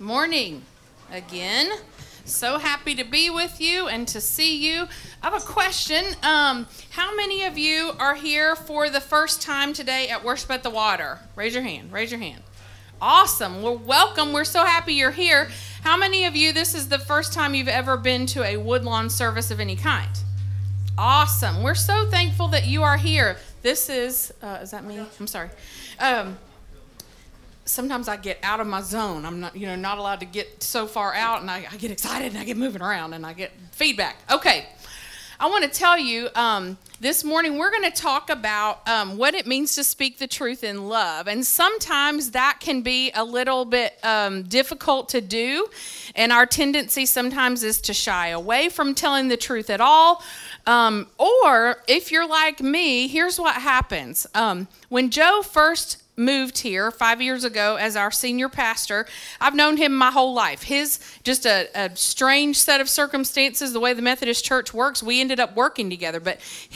Morning again. So happy to be with you and to see you. I have a question. How many of you are here for the first time today at Worship at the Water? Raise your hand. Raise your hand. Awesome. Well, welcome. We're so happy you're here. How many of you, this is the first time you've ever been to a Woodlawn service of any kind? Awesome. We're so thankful that you are here. This is that me? I'm sorry. Sometimes I get out of my zone. I'm not allowed to get so far out, and I get excited, and I get moving around, and I get feedback. Okay, I want to tell you, this morning we're going to talk about what it means to speak the truth in love, and sometimes that can be a little bit difficult to do, and our tendency sometimes is to shy away from telling the truth at all, or if you're like me, here's what happens. When Joe first moved here 5 years ago as our senior pastor, I've known him my whole life. His just a strange set of circumstances, the way the Methodist Church works, we ended up working together. But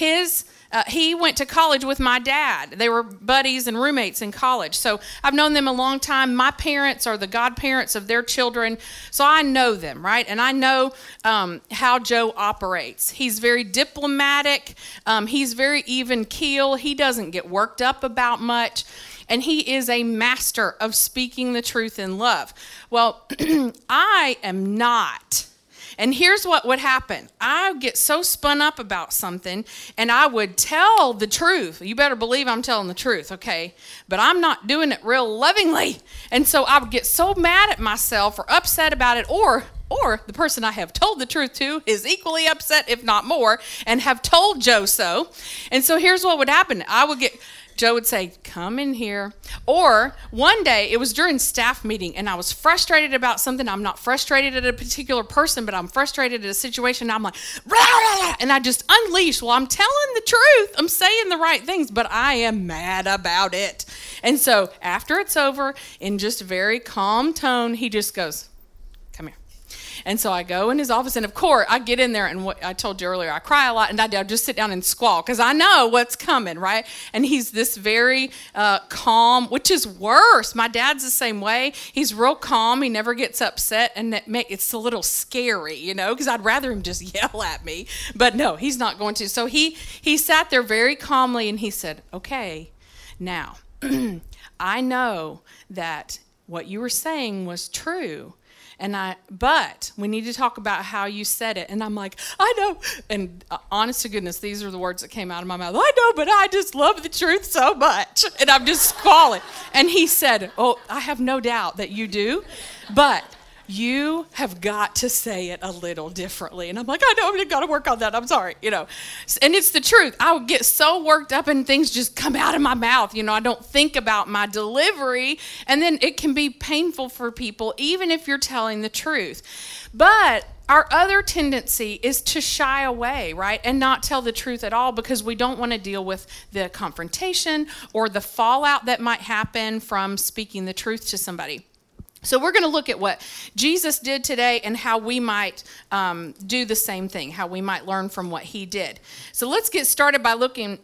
he went to college with my dad. They were buddies and roommates in college. So I've known them a long time. My parents are the godparents of their children. So I know them, right? And I know how Joe operates. He's very diplomatic. He's very even keel. He doesn't get worked up about much. And he is a master of speaking the truth in love. Well, I am not. And here's what would happen. I would get so spun up about something, and I would tell the truth. You better believe I'm telling the truth, okay? But I'm not doing it real lovingly. And so I would get so mad at myself or upset about it, or the person I have told the truth to is equally upset, if not more, and have told Joe so. And so here's what would happen. Joe would say, come in here. Or one day, it was during staff meeting, and I was frustrated about something. I'm not frustrated at a particular person, but I'm frustrated at a situation. I'm like, rah, rah, rah, and I just unleash. Well, I'm telling the truth. I'm saying the right things, but I am mad about it. And so after it's over, in just a very calm tone, he just goes, come here. And so I go in his office, and of course, I get in there, and what I told you earlier, I cry a lot, and I just sit down and squall, because I know what's coming, right? And he's this very calm, which is worse. My dad's the same way. He's real calm. He never gets upset, and it's a little scary, because I'd rather him just yell at me. But no, he's not going to. So he sat there very calmly, and he said, okay, now, I know that what you were saying was true. But we need to talk about how you said it. And I'm like, I know. And honest to goodness, these are the words that came out of my mouth. I know, but I just love the truth so much. And I'm just squalling. And he said, oh, I have no doubt that you do. But you have got to say it a little differently. And I'm like, I know, I've got to work on that. I'm sorry, And it's the truth. I would get so worked up and things just come out of my mouth. I don't think about my delivery. And then it can be painful for people, even if you're telling the truth. But our other tendency is to shy away, right? And not tell the truth at all because we don't want to deal with the confrontation or the fallout that might happen from speaking the truth to somebody. So we're going to look at what Jesus did today and how we might do the same thing, how we might learn from what he did. So let's get started by looking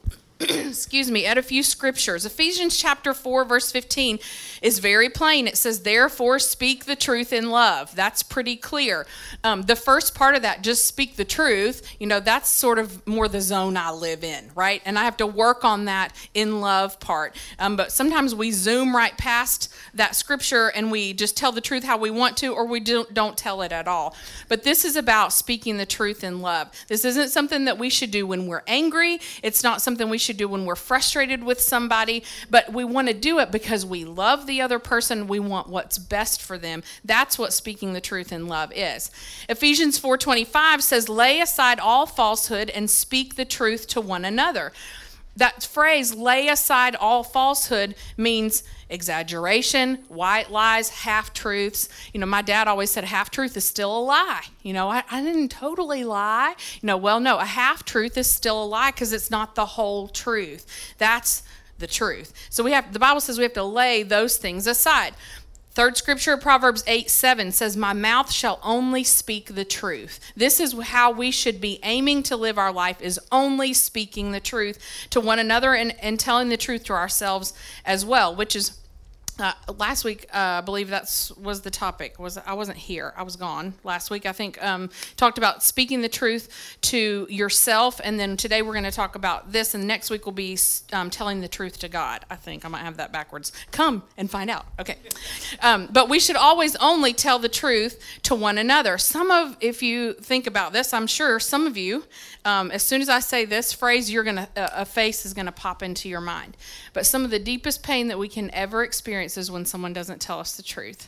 at a few scriptures. Ephesians chapter 4, verse 15 is very plain. It says, therefore, speak the truth in love. That's pretty clear. The first part of that, just speak the truth, that's sort of more the zone I live in, right? And I have to work on that in love part. But sometimes we zoom right past that scripture and we just tell the truth how we want to, or we don't tell it at all. But this is about speaking the truth in love. This isn't something that we should do when we're angry. It's not something we should do when we're frustrated with somebody, but we want to do it because we love the other person. We want what's best for them. That's what speaking the truth in love is. Ephesians 4:25 says, lay aside all falsehood and speak the truth to one another. That phrase, lay aside all falsehood, means exaggeration, white lies, half-truths. My dad always said half-truth is still a lie. I didn't totally lie. Well, no, a half-truth is still a lie because it's not the whole truth. That's the truth. So the Bible says we have to lay those things aside. Third scripture, Proverbs 8:7 says, my mouth shall only speak the truth. This is how we should be aiming to live our life, is only speaking the truth to one another and telling the truth to ourselves as well, which is Last week, I believe was the topic. I wasn't here. I was gone last week. I think talked about speaking the truth to yourself, and then today we're going to talk about this, and next week will be telling the truth to God. I think I might have that backwards. Come and find out. Okay, but we should always only tell the truth to one another. If you think about this, I'm sure some of you, as soon as I say this phrase, a face is gonna pop into your mind. But some of the deepest pain that we can ever experience is when someone doesn't tell us the truth.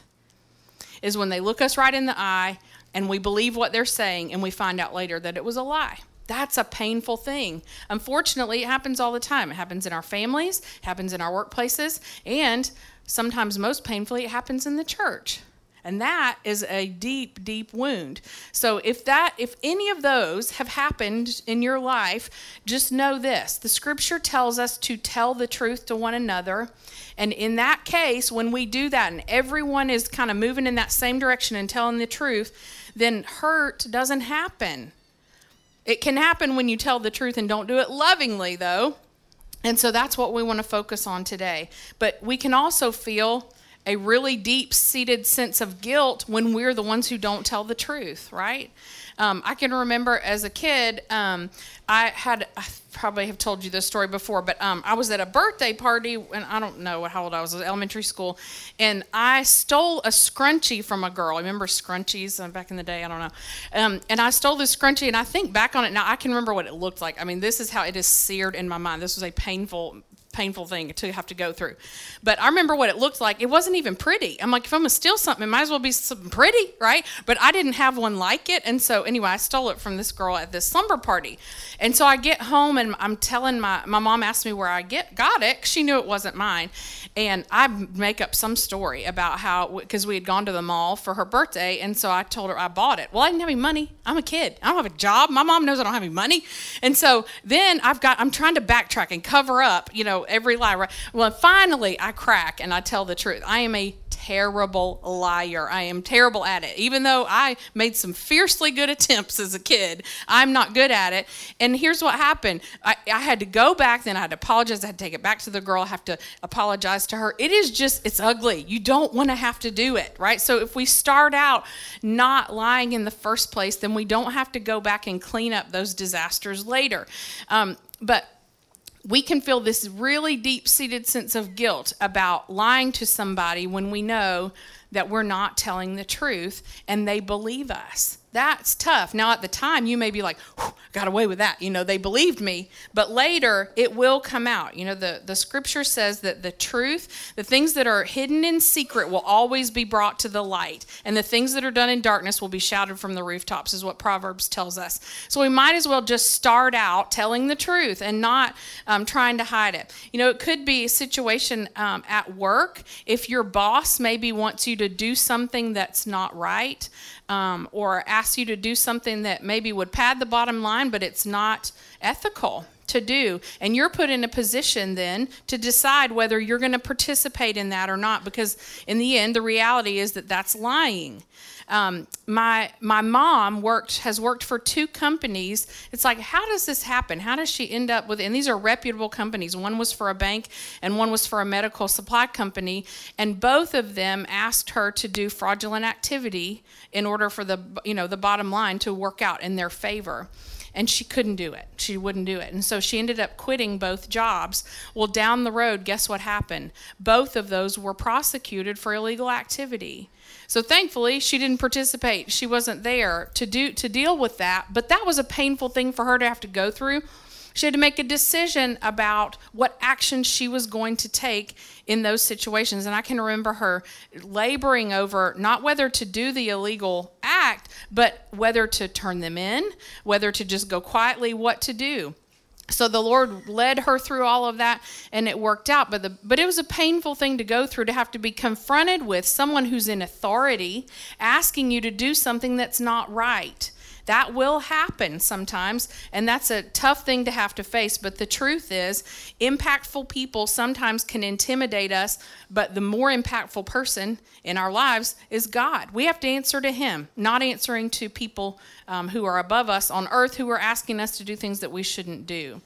Is when they look us right in the eye and we believe what they're saying and we find out later that it was a lie. That's a painful thing. Unfortunately, it happens all the time. It happens in our families, it happens in our workplaces, and sometimes most painfully, it happens in the church. And that is a deep, deep wound. So if any of those have happened in your life, just know this. The scripture tells us to tell the truth to one another. And in that case, when we do that and everyone is kind of moving in that same direction and telling the truth, then hurt doesn't happen. It can happen when you tell the truth and don't do it lovingly, though. And so that's what we want to focus on today. But we can also feel a really deep-seated sense of guilt when we're the ones who don't tell the truth, right? I can remember as a kid, I probably have told you this story before, but I was at a birthday party, and I don't know how old I was elementary school, and I stole a scrunchie from a girl. I remember scrunchies back in the day, I don't know. And I stole this scrunchie, and I think back on it now, I can remember what it looked like. I mean, this is how it is seared in my mind. This was a painful thing to have to go through. But I remember what it looked like. It wasn't even pretty. I'm like, if I'm going to steal something, it might as well be something pretty, right? But I didn't have one like it. And so anyway, I stole it from this girl at this slumber party. And so I get home and I'm telling my mom asked me where I got it, 'cause she knew it wasn't mine. And I make up some story about how, because we had gone to the mall for her birthday. And so I told her I bought it. Well, I didn't have any money. I'm a kid. I don't have a job. My mom knows I don't have any money. And so then I'm trying to backtrack and cover up, every lie. Right? Well, finally I crack and I tell the truth. I am a terrible liar. I am terrible at it. Even though I made some fiercely good attempts as a kid, I'm not good at it. And here's what happened. I had to go back, then I had to apologize. I had to take it back to the girl. I have to apologize to her. It's ugly. You don't want to have to do it, right? So if we start out not lying in the first place, then we don't have to go back and clean up those disasters later. But we can feel this really deep-seated sense of guilt about lying to somebody when we know that we're not telling the truth and they believe us. That's tough. Now, at the time, you may be like, got away with that. They believed me. But later, it will come out. The scripture says that the truth, the things that are hidden in secret will always be brought to the light. And the things that are done in darkness will be shouted from the rooftops, is what Proverbs tells us. So we might as well just start out telling the truth and not trying to hide it. It could be a situation at work. If your boss maybe wants you to do something that's not right, or ask you to do something that maybe would pad the bottom line, but it's not ethical to do. And you're put in a position then to decide whether you're going to participate in that or not, because in the end, the reality is that that's lying. My mom has worked for 2 companies. It's like, how does this happen? How does she end up with, and these are reputable companies. One was for a bank and one was for a medical supply company. And both of them asked her to do fraudulent activity in order for the bottom line to work out in their favor. And she couldn't do it. She wouldn't do it. And so she ended up quitting both jobs. Well, down the road, guess what happened? Both of those were prosecuted for illegal activity. So thankfully, she didn't participate. She wasn't there to deal with that. But that was a painful thing for her to have to go through. She had to make a decision about what action she was going to take in those situations. And I can remember her laboring over not whether to do the illegal act, but whether to turn them in, whether to just go quietly, what to do. So the Lord led her through all of that, and it worked out. But it was a painful thing to go through, to have to be confronted with someone who's in authority asking you to do something that's not right. That will happen sometimes, and that's a tough thing to have to face. But the truth is, impactful people sometimes can intimidate us, but the more impactful person in our lives is God. We have to answer to Him, not answering to people who are above us on earth who are asking us to do things that we shouldn't do.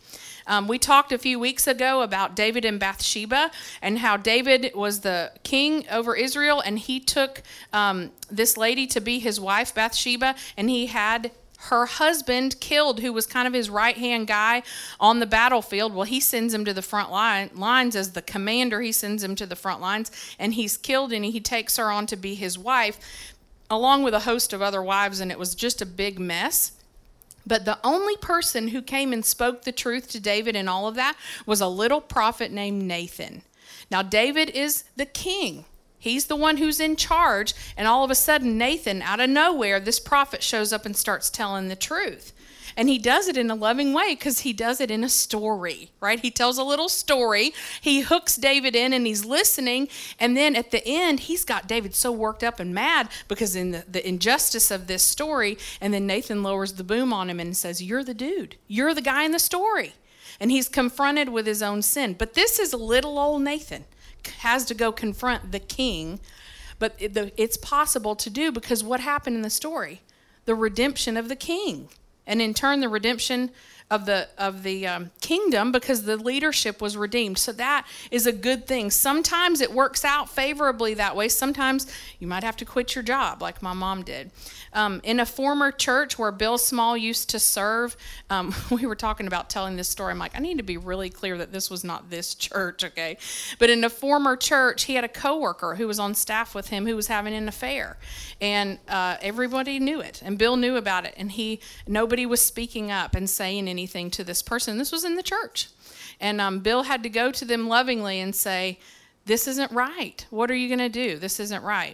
We talked a few weeks ago about David and Bathsheba and how David was the king over Israel, and he took this lady to be his wife, Bathsheba, and he had her husband killed, who was kind of his right-hand guy on the battlefield. Well, he sends him to the front lines as the commander. He sends him to the front lines, and he's killed, and he takes her on to be his wife, along with a host of other wives, and it was just a big mess. But the only person who came and spoke the truth to David in all of that was a little prophet named Nathan. Now, David is the king. He's the one who's in charge, and all of a sudden, Nathan, out of nowhere, this prophet shows up and starts telling the truth. And he does it in a loving way because he does it in a story, right? He tells a little story. He hooks David in, and he's listening. And then at the end, he's got David so worked up and mad because in the injustice of this story. And then Nathan lowers the boom on him and says, "You're the dude. You're the guy in the story." And he's confronted with his own sin. But this is little old Nathan. Has to go confront the king, but it's possible to do because what happened in the story? The redemption of the king, and in turn the redemption of the kingdom, because the leadership was redeemed. So that is a good thing. Sometimes it works out favorably that way. Sometimes you might have to quit your job, like my mom did. In a former church where Bill Small used to serve, we were talking about telling this story. I'm like, I need to be really clear that this was not this church, okay? But in a former church, he had a coworker who was on staff with him who was having an affair, and everybody knew it, and Bill knew about it, and nobody was speaking up and saying anything to this person. This was in the church, and Bill had to go to them lovingly and say, "This isn't right. What are you going to do? This isn't right."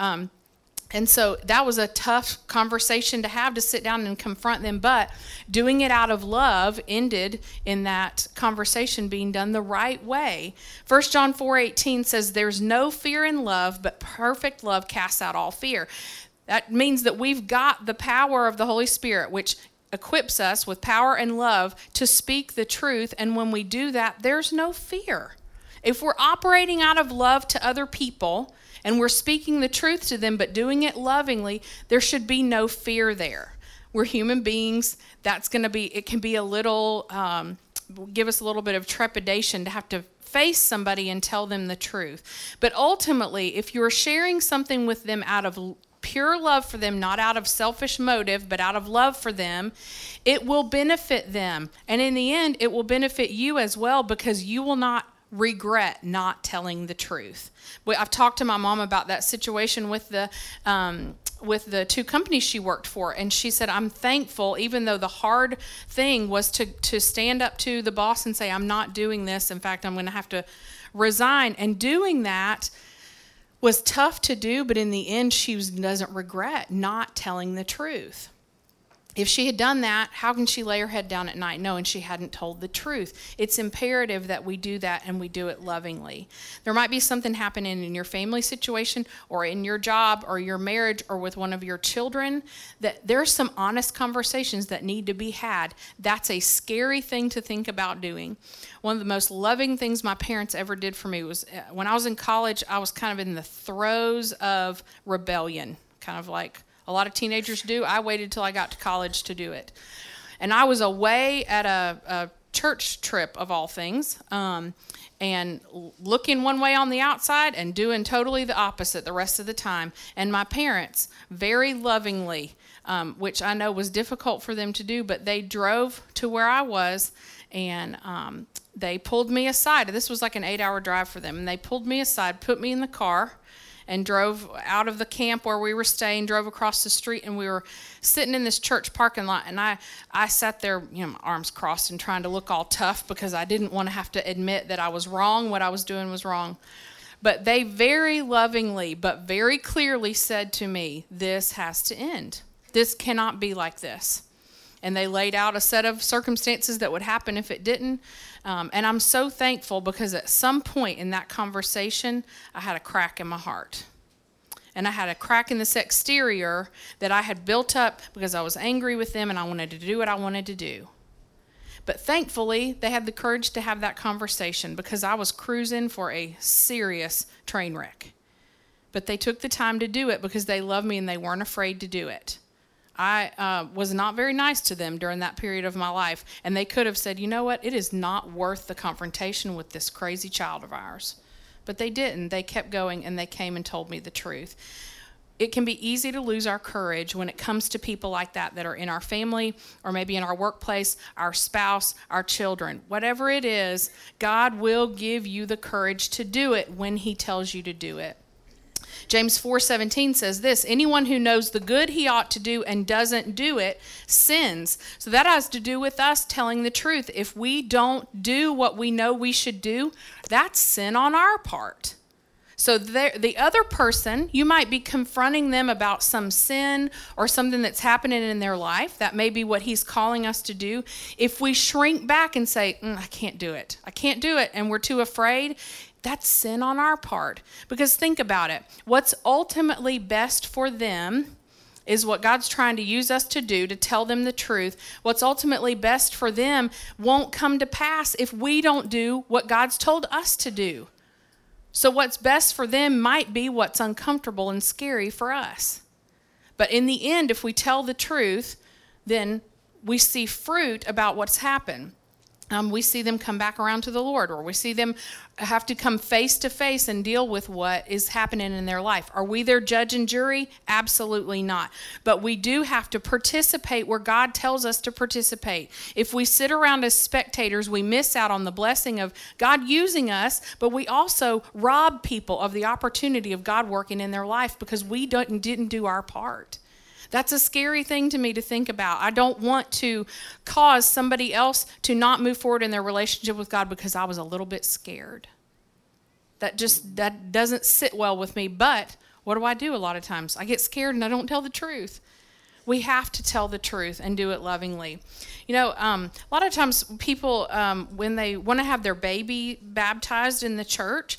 And so that was a tough conversation to have, to sit down and confront them. But doing it out of love ended in that conversation being done the right way. 1 John 4:18 says, "There's no fear in love, but perfect love casts out all fear." That means that we've got the power of the Holy Spirit, which equips us with power and love to speak the truth. And when we do that, there's no fear. If we're operating out of love to other people, and we're speaking the truth to them, but doing it lovingly, there should be no fear there. We're human beings. It can be a little, give us a little bit of trepidation to have to face somebody and tell them the truth. But ultimately, if you're sharing something with them out of pure love for them, not out of selfish motive, but out of love for them, it will benefit them. And in the end, it will benefit you as well, because you will not regret not telling the truth. I've talked to my mom about that situation with the two companies she worked for, and she said, "I'm thankful, even though the hard thing was to stand up to the boss and say, I'm not doing this. In fact, I'm going to have to resign." And doing that was tough to do, but in the end, she doesn't regret not telling the truth. If she had done that, how can she lay her head down at night knowing she hadn't told the truth? It's imperative that we do that, and we do it lovingly. There might be something happening in your family situation or in your job or your marriage or with one of your children, that there's some honest conversations that need to be had. That's a scary thing to think about doing. One of the most loving things my parents ever did for me was when I was in college, I was kind of in the throes of rebellion, kind of like a lot of teenagers do. I waited till I got to college to do it. And I was away at a church trip, of all things, and looking one way on the outside and doing totally the opposite the rest of the time. And my parents, very lovingly, which I know was difficult for them to do, but they drove to where I was, and they pulled me aside. This was like an 8-hour drive for them. And they pulled me aside, put me in the car, and drove out of the camp where we were staying, drove across the street, and we were sitting in this church parking lot. And I sat there, my arms crossed and trying to look all tough because I didn't want to have to admit that I was wrong, what I was doing was wrong. But they very lovingly but very clearly said to me, "This has to end. This cannot be like this." And they laid out a set of circumstances that would happen if it didn't. And I'm so thankful, because at some point in that conversation, I had a crack in my heart. And I had a crack in this exterior that I had built up because I was angry with them and I wanted to do what I wanted to do. But thankfully, they had the courage to have that conversation, because I was cruising for a serious train wreck. But they took the time to do it because they love me and they weren't afraid to do it. I was not very nice to them during that period of my life. And they could have said, you know what, it is not worth the confrontation with this crazy child of ours. But they didn't. They kept going, and they came and told me the truth. It can be easy to lose our courage when it comes to people like that are in our family or maybe in our workplace, our spouse, our children. Whatever it is, God will give you the courage to do it when he tells you to do it. James 4:17 says this, anyone who knows the good he ought to do and doesn't do it sins. So that has to do with us telling the truth. If we don't do what we know we should do, that's sin on our part. So the other person, you might be confronting them about some sin or something that's happening in their life. That may be what he's calling us to do. If we shrink back and say, I can't do it, and we're too afraid, that's sin on our part. Because think about it. What's ultimately best for them is what God's trying to use us to do, to tell them the truth. What's ultimately best for them won't come to pass if we don't do what God's told us to do. So what's best for them might be what's uncomfortable and scary for us. But in the end, if we tell the truth, then we see fruit about what's happened. We see them come back around to the Lord, or we see them have to come face to face and deal with what is happening in their life. Are we their judge and jury? Absolutely not. But we do have to participate where God tells us to participate. If we sit around as spectators, we miss out on the blessing of God using us, but we also rob people of the opportunity of God working in their life because we didn't do our part. That's a scary thing to me to think about. I don't want to cause somebody else to not move forward in their relationship with God because I was a little bit scared. That doesn't sit well with me. But what do I do a lot of times? I get scared and I don't tell the truth. We have to tell the truth and do it lovingly. You know, a lot of times people, when they want to have their baby baptized in the church,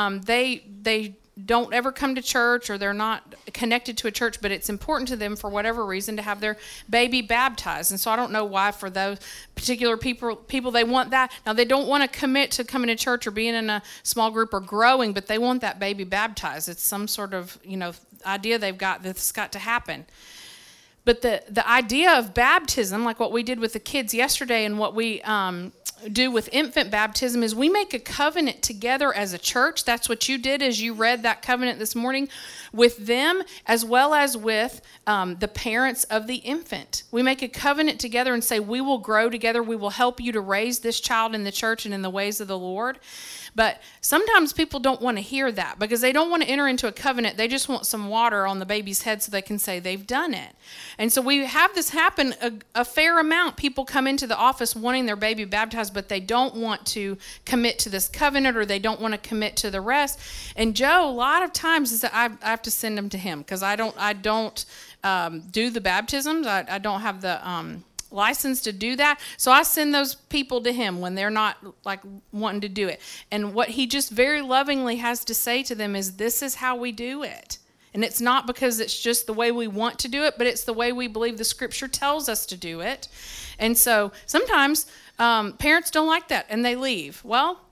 they don't ever come to church, or they're not connected to a church, but it's important to them for whatever reason to have their baby baptized. And so I don't know why for those particular people they want that. Now, they don't want to commit to coming to church or being in a small group or growing, but they want that baby baptized. It's some sort of, idea they've got that's got to happen. But the idea of baptism, like what we did with the kids yesterday and what we do with infant baptism, is we make a covenant together as a church. That's what you did as you read that covenant this morning with them, as well as with the parents of the infant. We make a covenant together and say, we will grow together. We will help you to raise this child in the church and in the ways of the Lord. But sometimes people don't want to hear that because they don't want to enter into a covenant. They just want some water on the baby's head so they can say they've done it. And so we have this happen a fair amount. People come into the office wanting their baby baptized, but they don't want to commit to this covenant, or they don't want to commit to the rest. And Joe, a lot of times, is that I have to send them to him because I don't do the baptisms. I don't have the license to do that. So I send those people to him when they're not wanting to do it. And what he just very lovingly has to say to them is, this is how we do it. And it's not because it's just the way we want to do it, but it's the way we believe the scripture tells us to do it. And so sometimes parents don't like that and they leave. Well,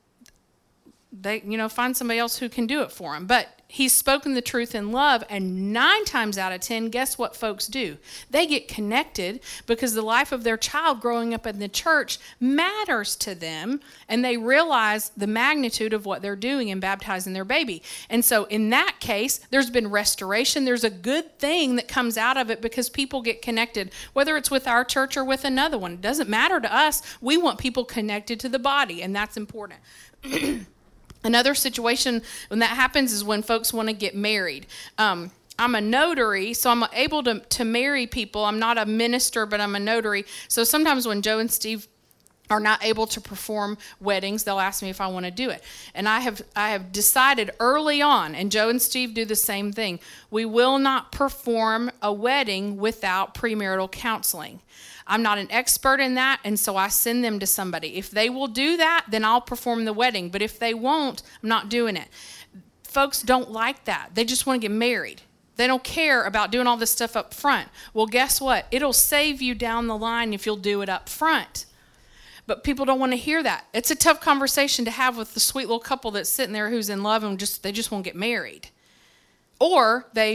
they find somebody else who can do it for them. But he's spoken the truth in love, and 9 times out of 10, guess what folks do? They get connected because the life of their child growing up in the church matters to them, and they realize the magnitude of what they're doing in baptizing their baby. And so in that case, there's been restoration. There's a good thing that comes out of it because people get connected, whether it's with our church or with another one. It doesn't matter to us. We want people connected to the body, and that's important. Another situation when that happens is when folks want to get married. I'm a notary, so I'm able to marry people. I'm not a minister, but I'm a notary. So sometimes when Joe and Steve are not able to perform weddings, they'll ask me if I want to do it. And I have decided early on, and Joe and Steve do the same thing, we will not perform a wedding without premarital counseling. I'm not an expert in that, and so I send them to somebody. If they will do that, then I'll perform the wedding. But if they won't, I'm not doing it. Folks don't like that. They just want to get married. They don't care about doing all this stuff up front. Well, guess what? It'll save you down the line if you'll do it up front. But people don't want to hear that. It's a tough conversation to have with the sweet little couple that's sitting there who's in love and they just won't get married. Or they've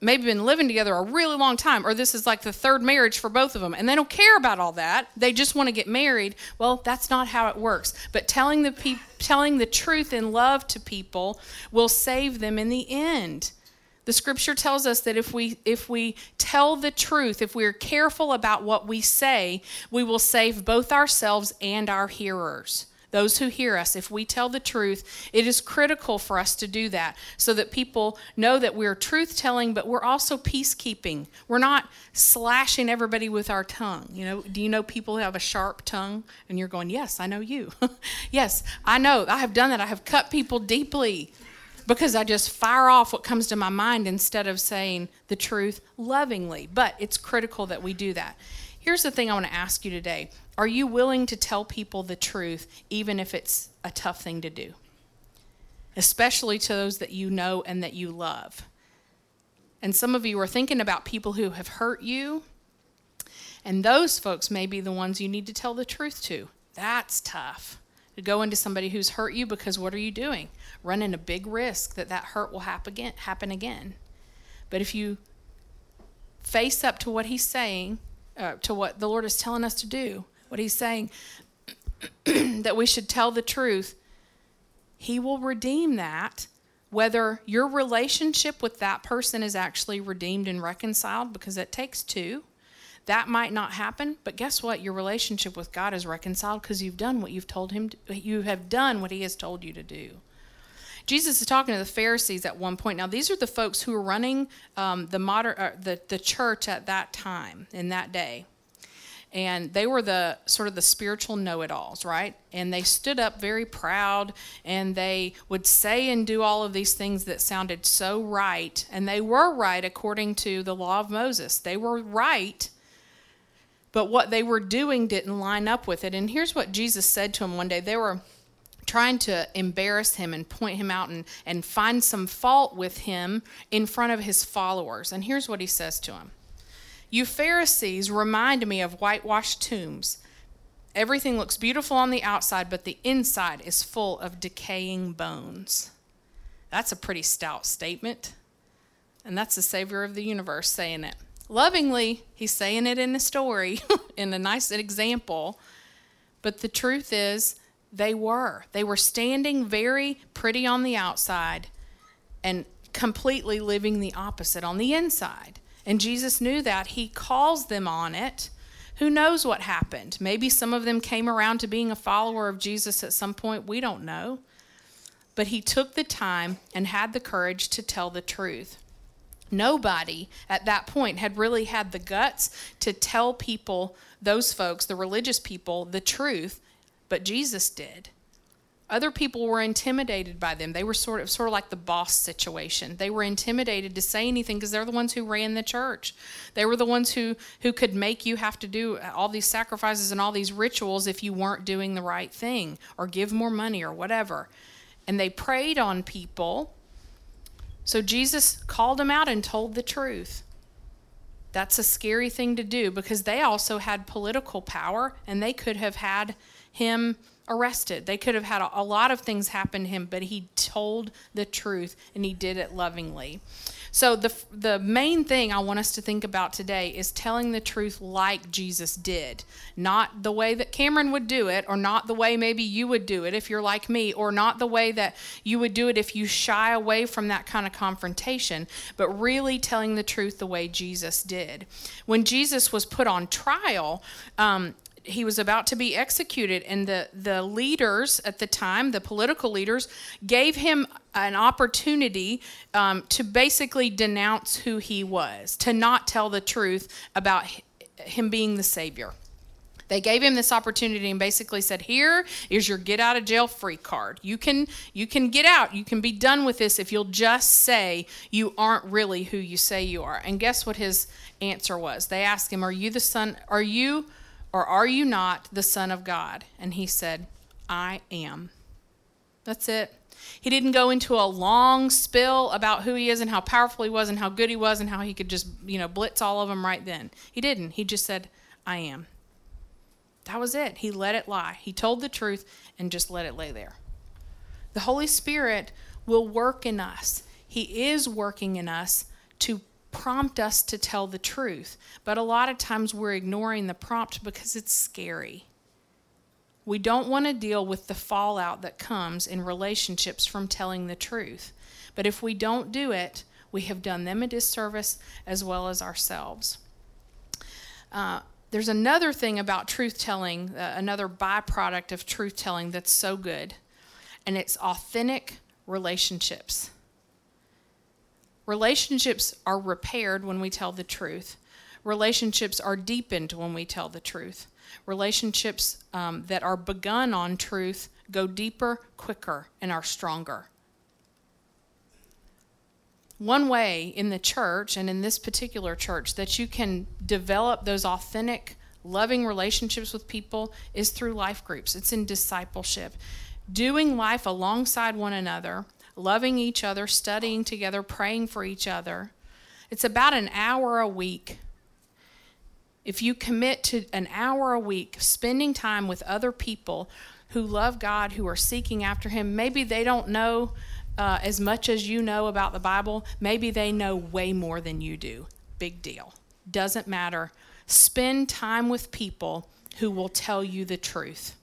maybe been living together a really long time, or this is like the third marriage for both of them, and they don't care about all that. They just want to get married. Well, that's not how it works. But telling the truth in love to people will save them in the end. The scripture tells us that if we tell the truth, if we're careful about what we say, we will save both ourselves and our hearers. Those who hear us, if we tell the truth, it is critical for us to do that so that people know that we're truth-telling, but we're also peacekeeping. We're not slashing everybody with our tongue. Do you know people who have a sharp tongue? And you're going, yes, I know you. Yes, I know. I have done that. I have cut people deeply because I just fire off what comes to my mind instead of saying the truth lovingly. But it's critical that we do that. Here's the thing I want to ask you today. Are you willing to tell people the truth, even if it's a tough thing to do? Especially to those that you know and that you love. And some of you are thinking about people who have hurt you, and those folks may be the ones you need to tell the truth to. That's tough. To go into somebody who's hurt you, because what are you doing? Running a big risk that hurt will happen again. But if you face up to what he's saying, to what the Lord is telling us to do, what he's saying, that we should tell the truth, he will redeem that, whether your relationship with that person is actually redeemed and reconciled, because it takes two. That might not happen, but guess what? Your relationship with God is reconciled because you've done what you've told him. You have done what he has told you to do. Jesus is talking to the Pharisees at one point. Now, these are the folks who were running the church at that time, in that day. And they were the sort of the spiritual know-it-alls, right? And they stood up very proud, and they would say and do all of these things that sounded so right. And they were right according to the law of Moses. They were right, but what they were doing didn't line up with it. And here's what Jesus said to them one day. They were trying to embarrass him and point him out and find some fault with him in front of his followers. And here's what he says to them. You Pharisees remind me of whitewashed tombs. Everything looks beautiful on the outside, but the inside is full of decaying bones. That's a pretty stout statement. And that's the Savior of the universe saying it. Lovingly, he's saying it in a story, in a nice example. But the truth is, they were standing very pretty on the outside and completely living the opposite on the inside. And Jesus knew that. He calls them on it. Who knows what happened? Maybe some of them came around to being a follower of Jesus at some point. We don't know. But he took the time and had the courage to tell the truth. Nobody at that point had really had the guts to tell people, those folks, the religious people, the truth, but Jesus did. Other people were intimidated by them. They were sort of like the boss situation. They were intimidated to say anything because they're the ones who ran the church. They were the ones who could make you have to do all these sacrifices and all these rituals if you weren't doing the right thing or give more money or whatever. And they preyed on people. So Jesus called them out and told the truth. That's a scary thing to do because they also had political power and they could have had him arrested. They could have had a lot of things happen to him, but he told the truth and he did it lovingly. So the main thing I want us to think about today is telling the truth like Jesus did. Not the way that Cameron would do it, or not the way maybe you would do it if you're like me, or not the way that you would do it if you shy away from that kind of confrontation, but really telling the truth the way Jesus did. When Jesus was put on trial, he was about to be executed, and the leaders at the time, the political leaders, gave him an opportunity to basically denounce who he was, to not tell the truth about him being the Savior. They gave him this opportunity and basically said, here is your get out of jail free card. You can get out. You can be done with this if you'll just say you aren't really who you say you are. And guess what his answer was? They asked him, are you not the Son of God? And he said, I am. That's it. He didn't go into a long spill about who he is and how powerful he was and how good he was and how he could just, blitz all of them right then. He didn't. He just said, I am. That was it. He let it lie. He told the truth and just let it lay there. The Holy Spirit will work in us. He is working in us to prompt us to tell the truth. But a lot of times we're ignoring the prompt because it's scary. We don't want to deal with the fallout that comes in relationships from telling the truth. But if we don't do it, we have done them a disservice as well as ourselves. There's another thing about truth-telling, another byproduct of truth-telling that's so good, and it's authentic relationships. Relationships are repaired when we tell the truth. Relationships are deepened when we tell the truth. Relationships that are begun on truth go deeper, quicker, and are stronger. One way in the church, and in this particular church, that you can develop those authentic, loving relationships with people is through life groups. It's in discipleship. Doing life alongside one another, loving each other, studying together, praying for each other. It's about an hour a week. If you commit to an hour a week, spending time with other people who love God, who are seeking after Him, maybe they don't know as much as you know about the Bible. Maybe they know way more than you do. Big deal. Doesn't matter. Spend time with people who will tell you the truth.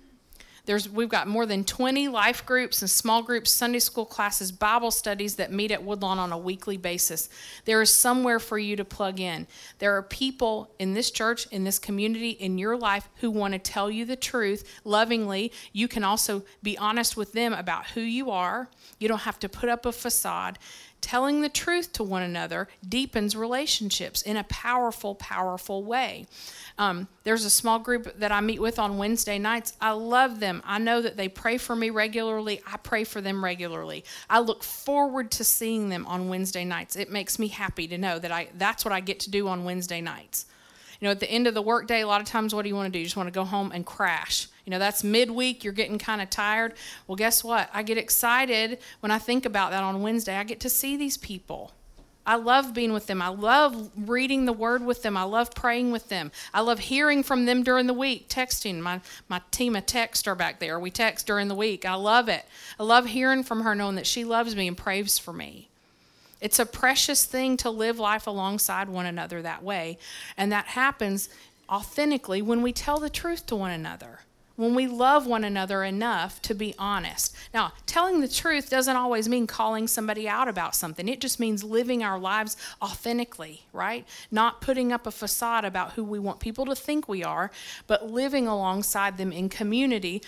We've got more than 20 life groups and small groups, Sunday school classes, Bible studies that meet at Woodlawn on a weekly basis. There is somewhere for you to plug in. There are people in this church, in this community, in your life who want to tell you the truth lovingly. You can also be honest with them about who you are. You don't have to put up a facade. Telling the truth to one another deepens relationships in a powerful, powerful way. There's a small group that I meet with on Wednesday nights. I love them. I know that they pray for me regularly. I pray for them regularly. I look forward to seeing them on Wednesday nights. It makes me happy to know that that's what I get to do on Wednesday nights. You know, at the end of the workday, a lot of times, what do you want to do? You just want to go home and crash. You know, that's midweek. You're getting kind of tired. Well, guess what? I get excited when I think about that on Wednesday. I get to see these people. I love being with them. I love reading the Word with them. I love praying with them. I love hearing from them during the week, texting. My team of text are back there. We text during the week. I love it. I love hearing from her, knowing that she loves me and prays for me. It's a precious thing to live life alongside one another that way. And that happens authentically when we tell the truth to one another, when we love one another enough to be honest. Now, telling the truth doesn't always mean calling somebody out about something. It just means living our lives authentically, right? Not putting up a facade about who we want people to think we are, but living alongside them in community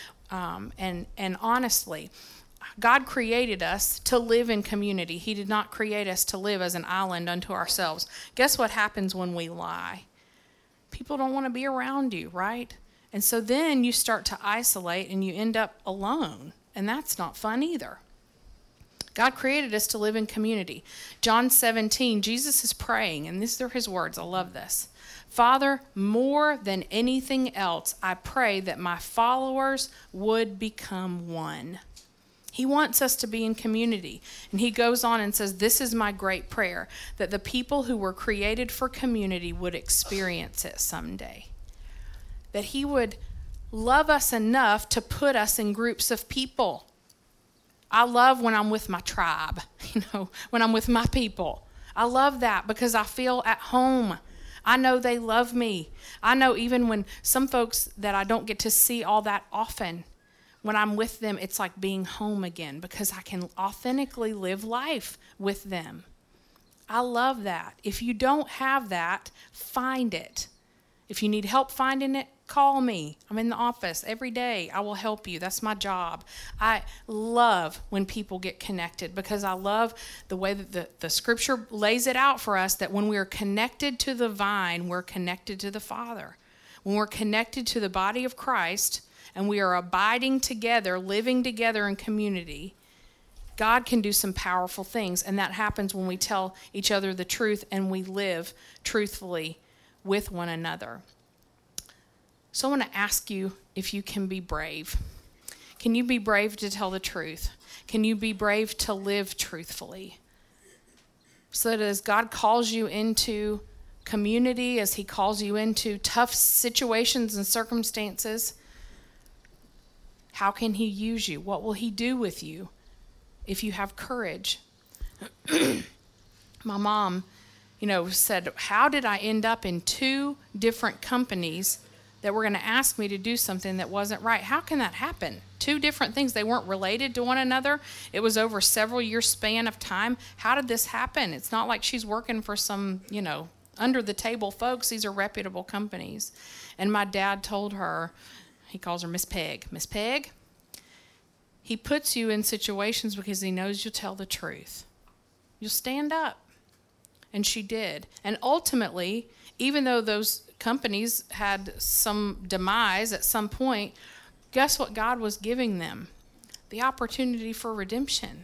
and honestly. God created us to live in community. He did not create us to live as an island unto ourselves. Guess what happens when we lie? People don't want to be around you, right? And so then you start to isolate and you end up alone. And that's not fun either. God created us to live in community. John 17, Jesus is praying, and these are his words. I love this. Father, more than anything else, I pray that my followers would become one. He wants us to be in community. And he goes on and says, this is my great prayer, that the people who were created for community would experience it someday. That he would love us enough to put us in groups of people. I love when I'm with my tribe, when I'm with my people. I love that because I feel at home. I know they love me. I know even when some folks that I don't get to see all that often, when I'm with them, it's like being home again because I can authentically live life with them. I love that. If you don't have that, find it. If you need help finding it, call me. I'm in the office every day. I will help you. That's my job. I love when people get connected because I love the way that the scripture lays it out for us that when we are connected to the vine, we're connected to the Father. When we're connected to the body of Christ, and we are abiding together, living together in community, God can do some powerful things. And that happens when we tell each other the truth and we live truthfully with one another. So I want to ask you if you can be brave. Can you be brave to tell the truth? Can you be brave to live truthfully? So that as God calls you into community, as he calls you into tough situations and circumstances, how can he use you? What will he do with you if you have courage? My mom said, how did I end up in 2 different companies that were going to ask me to do something that wasn't right? How can that happen? 2 different things. They weren't related to one another. It was over several years span of time. How did this happen? It's not like she's working for some, under the table folks. These are reputable companies. And my dad told her, he calls her Miss Peg. Miss Peg, he puts you in situations because he knows you'll tell the truth. You'll stand up. And she did. And ultimately, even though those companies had some demise at some point, guess what God was giving them? The opportunity for redemption.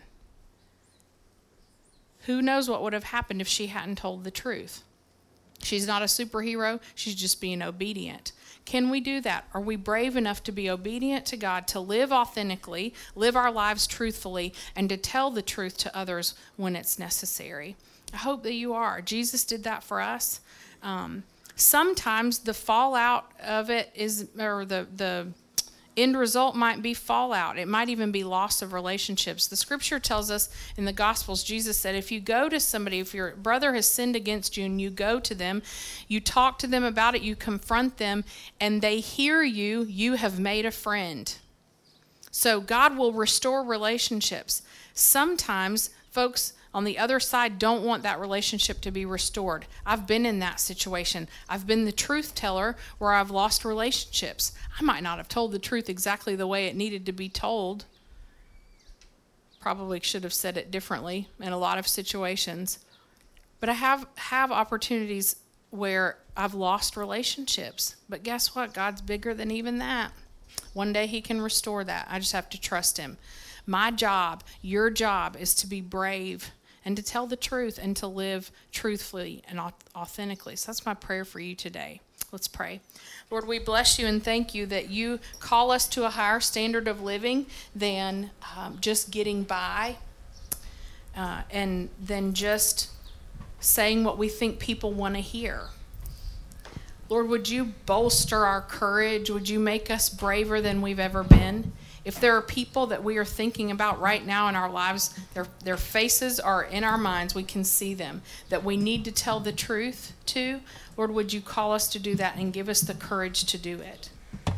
Who knows what would have happened if she hadn't told the truth? She's not a superhero. She's just being obedient. Can we do that? Are we brave enough to be obedient to God, to live authentically, live our lives truthfully, and to tell the truth to others when it's necessary? I hope that you are. Jesus did that for us. Sometimes the fallout of it the end result might be fallout. It might even be loss of relationships. The scripture tells us in the Gospels, Jesus said, if you go to somebody, if your brother has sinned against you and you go to them, you talk to them about it, you confront them, and they hear you, you have made a friend. So God will restore relationships. Sometimes folks on the other side don't want that relationship to be restored. I've been in that situation. I've been the truth teller where I've lost relationships. I might not have told the truth exactly the way it needed to be told. Probably should have said it differently in a lot of situations. But I have opportunities where I've lost relationships. But guess what? God's bigger than even that. One day he can restore that. I just have to trust him. My job, your job, is to be brave and to tell the truth and to live truthfully and authentically. So that's my prayer for you today. Let's pray. Lord, we bless you and thank you that you call us to a higher standard of living than just getting by and than just saying what we think people want to hear. Lord, would you bolster our courage? Would you make us braver than we've ever been? If there are people that we are thinking about right now in our lives, their faces are in our minds, we can see them, that we need to tell the truth to, Lord, would you call us to do that and give us the courage to do it?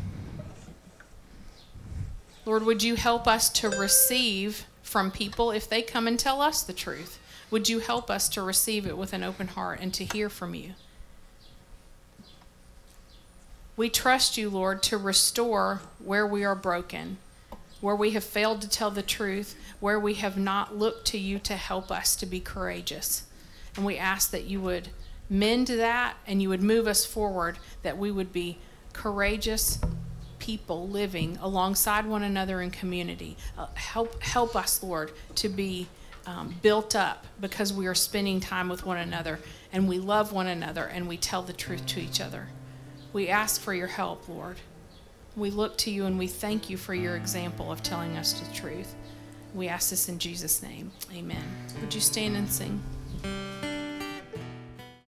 Lord, would you help us to receive from people if they come and tell us the truth? Would you help us to receive it with an open heart and to hear from you? We trust you, Lord, to restore where we are broken, where we have failed to tell the truth, where we have not looked to you to help us to be courageous. And we ask that you would mend that and you would move us forward, that we would be courageous people living alongside one another in community. Help us, Lord, to be built up because we are spending time with one another and we love one another and we tell the truth to each other. We ask for your help, Lord. We look to you and we thank you for your example of telling us the truth. We ask this in Jesus' name. Amen. Would you stand and sing?